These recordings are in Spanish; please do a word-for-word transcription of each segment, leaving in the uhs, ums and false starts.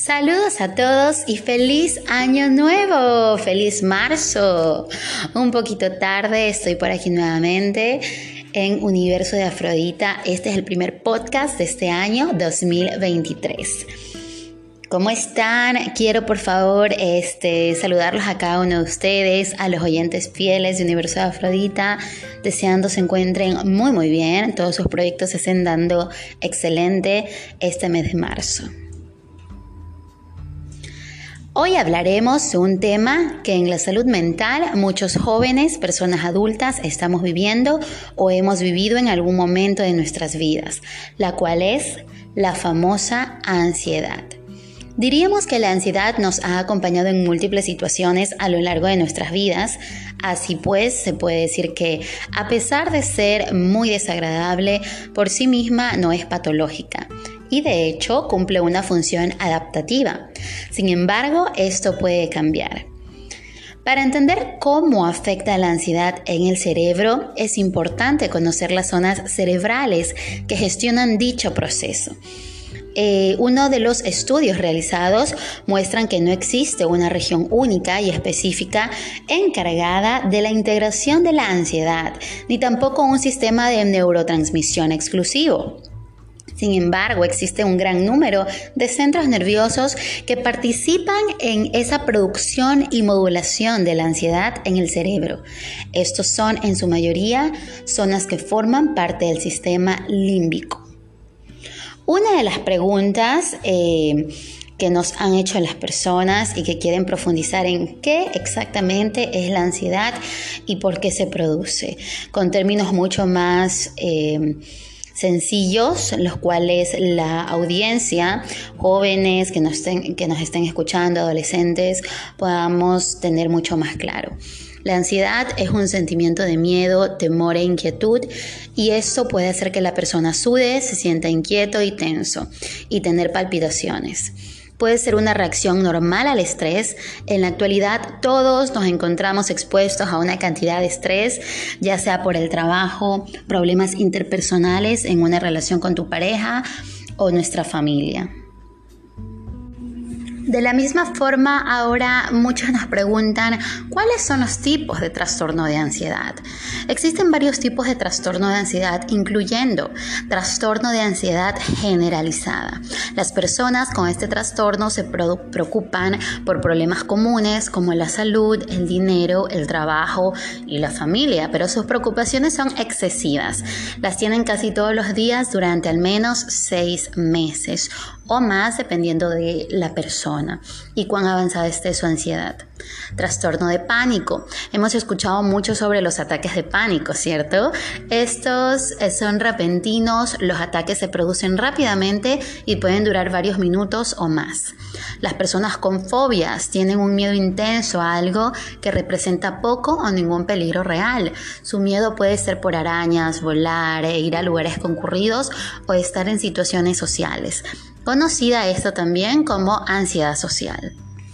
Saludos a todos y feliz año nuevo, feliz marzo. Un poquito tarde, estoy por aquí nuevamente en Universo de Afrodita. Este es el primer podcast de este año dos mil veintitrés. ¿Cómo están? Quiero por favor este, saludarlos a cada uno de ustedes, a los oyentes fieles de Universo de Afrodita, deseando se encuentren muy muy bien, todos sus proyectos se estén dando excelente este mes de marzo. Hoy hablaremos de un tema que en la salud mental muchos jóvenes, personas adultas, estamos viviendo o hemos vivido en algún momento de nuestras vidas, la cual es la famosa ansiedad. Diríamos que la ansiedad nos ha acompañado en múltiples situaciones a lo largo de nuestras vidas. Así pues, se puede decir que, a pesar de ser muy desagradable, por sí misma no es patológica y de hecho cumple una función adaptativa. Sin embargo, esto puede cambiar. Para entender cómo afecta la ansiedad en el cerebro, es importante conocer las zonas cerebrales que gestionan dicho proceso. Eh, uno de los estudios realizados muestran que no existe una región única y específica encargada de la integración de la ansiedad, ni tampoco un sistema de neurotransmisión exclusivo. Sin embargo, existe un gran número de centros nerviosos que participan en esa producción y modulación de la ansiedad en el cerebro. Estos son, en su mayoría, zonas que forman parte del sistema límbico. Una de las preguntas eh, que nos han hecho las personas y que quieren profundizar en qué exactamente es la ansiedad y por qué se produce, con términos mucho más eh, sencillos, los cuales la audiencia, jóvenes que nos estén, que nos estén escuchando, adolescentes, podamos tener mucho más claro. La ansiedad es un sentimiento de miedo, temor e inquietud, y esto puede hacer que la persona sude, se sienta inquieto y tenso y tener palpitaciones. Puede ser una reacción normal al estrés. En la actualidad todos nos encontramos expuestos a una cantidad de estrés, ya sea por el trabajo, problemas interpersonales en una relación con tu pareja o nuestra familia. De la misma forma, ahora muchos nos preguntan cuáles son los tipos de trastorno de ansiedad. Existen varios tipos de trastorno de ansiedad, incluyendo trastorno de ansiedad generalizada. Las personas con este trastorno se preocupan por problemas comunes como la salud, el dinero, el trabajo y la familia, pero sus preocupaciones son excesivas. Las tienen casi todos los días durante al menos seis meses o más, dependiendo de la persona y cuán avanzada esté su ansiedad. Trastorno de pánico. Hemos escuchado mucho sobre los ataques de pánico, ¿cierto? Estos son repentinos, los ataques se producen rápidamente y pueden durar varios minutos o más. Las personas con fobias tienen un miedo intenso a algo que representa poco o ningún peligro real. Su miedo puede ser por arañas, volar, ir a lugares concurridos o estar en situaciones sociales. Conocida esto también como ansiedad social.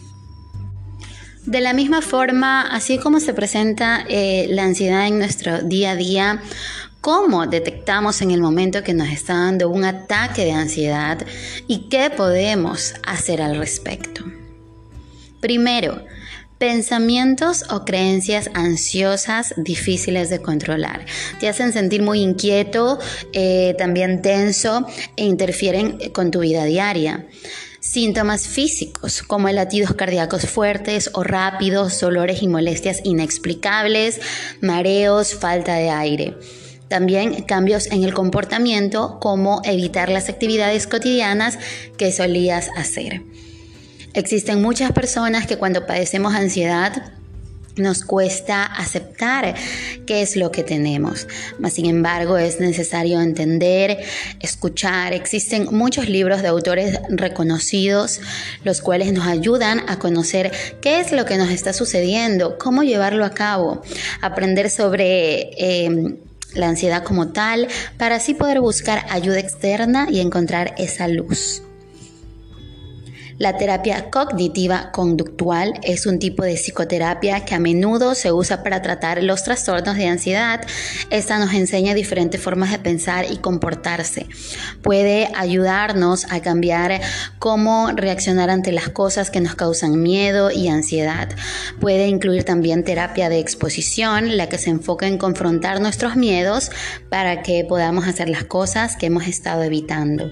De la misma forma, así como se presenta eh, la ansiedad en nuestro día a día, ¿cómo detectamos en el momento que nos está dando un ataque de ansiedad y qué podemos hacer al respecto? Primero, pensamientos o creencias ansiosas difíciles de controlar. Te hacen sentir muy inquieto, eh, también tenso e interfieren con tu vida diaria. Síntomas físicos como latidos cardíacos fuertes o rápidos, dolores y molestias inexplicables, mareos, falta de aire. También cambios en el comportamiento como evitar las actividades cotidianas que solías hacer. Existen muchas personas que cuando padecemos ansiedad nos cuesta aceptar qué es lo que tenemos. Mas, sin embargo, es necesario entender, escuchar. Existen muchos libros de autores reconocidos, los cuales nos ayudan a conocer qué es lo que nos está sucediendo, cómo llevarlo a cabo, aprender sobre eh, la ansiedad como tal, para así poder buscar ayuda externa y encontrar esa luz. La terapia cognitiva conductual es un tipo de psicoterapia que a menudo se usa para tratar los trastornos de ansiedad. Esta nos enseña diferentes formas de pensar y comportarse. Puede ayudarnos a cambiar cómo reaccionar ante las cosas que nos causan miedo y ansiedad. Puede incluir también terapia de exposición, la que se enfoca en confrontar nuestros miedos para que podamos hacer las cosas que hemos estado evitando.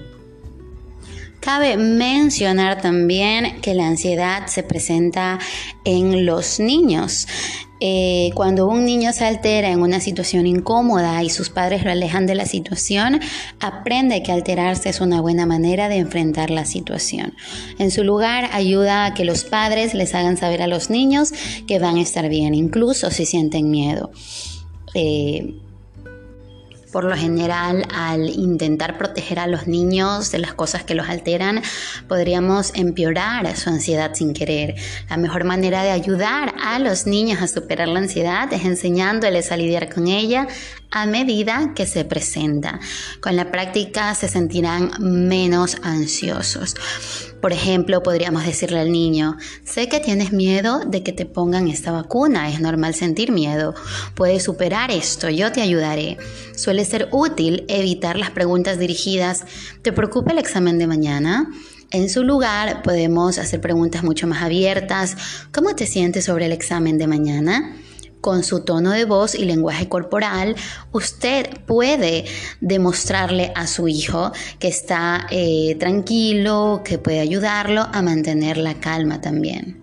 Cabe mencionar también que la ansiedad se presenta en los niños. Eh, cuando un niño se altera en una situación incómoda y sus padres lo alejan de la situación, aprende que alterarse es una buena manera de enfrentar la situación. En su lugar, ayuda a que los padres les hagan saber a los niños que van a estar bien, incluso si sienten miedo. Eh, Por lo general, al intentar proteger a los niños de las cosas que los alteran, podríamos empeorar su ansiedad sin querer. La mejor manera de ayudar a los niños a superar la ansiedad es enseñándoles a lidiar con ella a medida que se presenta. Con la práctica se sentirán menos ansiosos. Por ejemplo, podríamos decirle al niño: sé que tienes miedo de que te pongan esta vacuna, es normal sentir miedo. Puedes superar esto, yo te ayudaré. Suele ser útil evitar las preguntas dirigidas: ¿te preocupa el examen de mañana? En su lugar, podemos hacer preguntas mucho más abiertas. ¿Cómo te sientes sobre el examen de mañana? Con su tono de voz y lenguaje corporal, usted puede demostrarle a su hijo que está eh, tranquilo, que puede ayudarlo a mantener la calma también.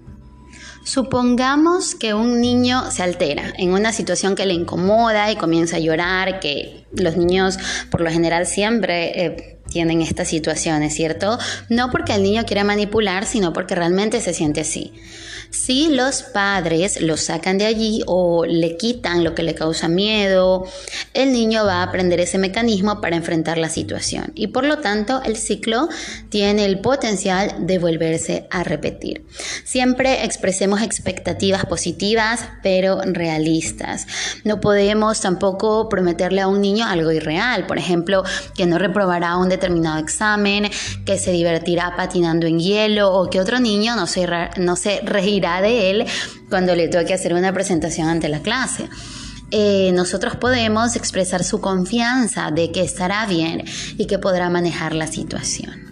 Supongamos que un niño se altera en una situación que le incomoda y comienza a llorar, que los niños por lo general siempre eh, tienen estas situaciones, ¿cierto? No porque el niño quiera manipular, sino porque realmente se siente así. Si los padres lo sacan de allí o le quitan lo que le causa miedo, el niño va a aprender ese mecanismo para enfrentar la situación y por lo tanto el ciclo tiene el potencial de volverse a repetir. Siempre expresemos expectativas positivas pero realistas. No podemos tampoco prometerle a un niño algo irreal, por ejemplo, que no reprobará un determinado examen, que se divertirá patinando en hielo o que otro niño no se, no se reirá de él cuando le toque hacer una presentación ante la clase. Eh, nosotros podemos expresar su confianza de que estará bien y que podrá manejar la situación.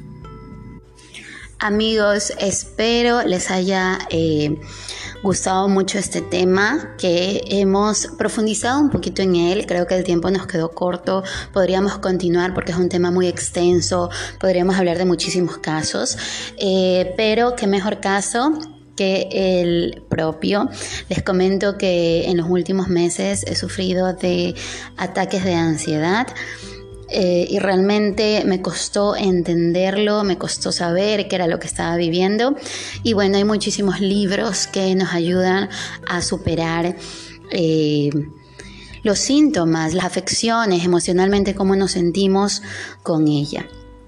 Amigos, espero les haya eh, gustado mucho este tema, que hemos profundizado un poquito en él. Creo que el tiempo nos quedó corto, podríamos continuar porque es un tema muy extenso, podríamos hablar de muchísimos casos, eh, pero qué mejor caso que el propio. Les comento que en los últimos meses he sufrido de ataques de ansiedad. Eh, y realmente me costó entenderlo, me costó saber qué era lo que estaba viviendo. Y bueno, hay muchísimos libros que nos ayudan a superar eh, los síntomas, las afecciones, emocionalmente cómo nos sentimos con ella.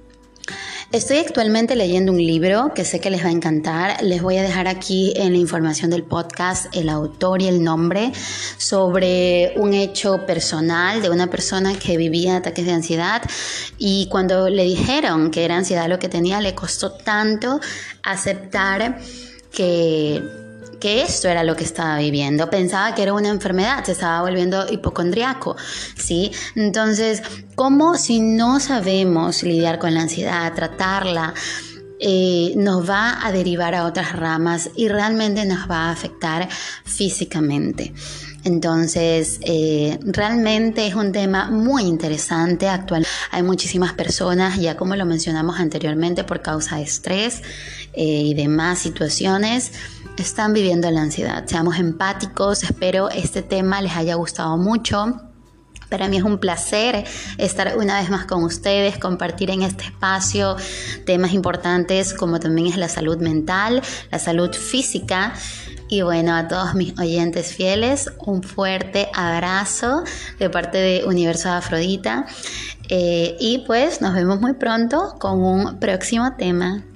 Estoy actualmente leyendo un libro que sé que les va a encantar. Les voy a dejar aquí en la información del podcast el autor y el nombre, sobre un hecho personal de una persona que vivía ataques de ansiedad y cuando le dijeron que era ansiedad lo que tenía, le costó tanto aceptar que... que esto era lo que estaba viviendo. Pensaba que era una enfermedad, se estaba volviendo hipocondriaco, ¿sí? Entonces, ¿cómo si no sabemos lidiar con la ansiedad, tratarla, eh, nos va a derivar a otras ramas y realmente nos va a afectar físicamente? Entonces, eh, realmente es un tema muy interesante. Actual hay muchísimas personas, ya como lo mencionamos anteriormente, por causa de estrés eh, y demás situaciones, están viviendo la ansiedad. Seamos empáticos. Espero este tema les haya gustado mucho. Para mí es un placer estar una vez más con ustedes, compartir en este espacio temas importantes como también es la salud mental, la salud física. Y bueno, a todos mis oyentes fieles, un fuerte abrazo de parte de Universo de Afrodita. Eh, y pues nos vemos muy pronto con un próximo tema.